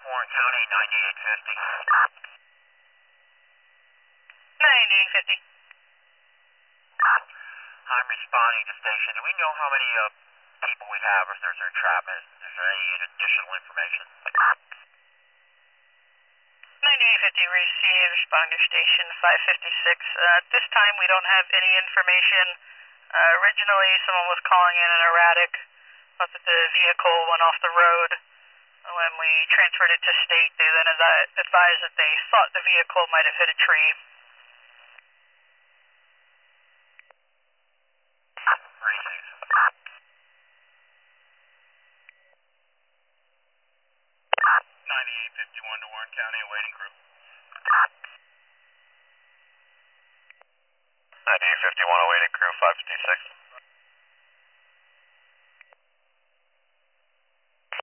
Warren County, 9850. 9850. I'm responding to station. Do we know how many people we have, or if there's entrapment? Is there any additional information? 9850 received, responder station 556. At this time, we don't have any information. Originally, someone was calling in an erratic, thought that the vehicle went off the road. When we transferred it to state, they then advised that they thought the vehicle might have hit a tree. Received. 9851 to Warren County, awaiting crew. 9851 awaiting crew, 556.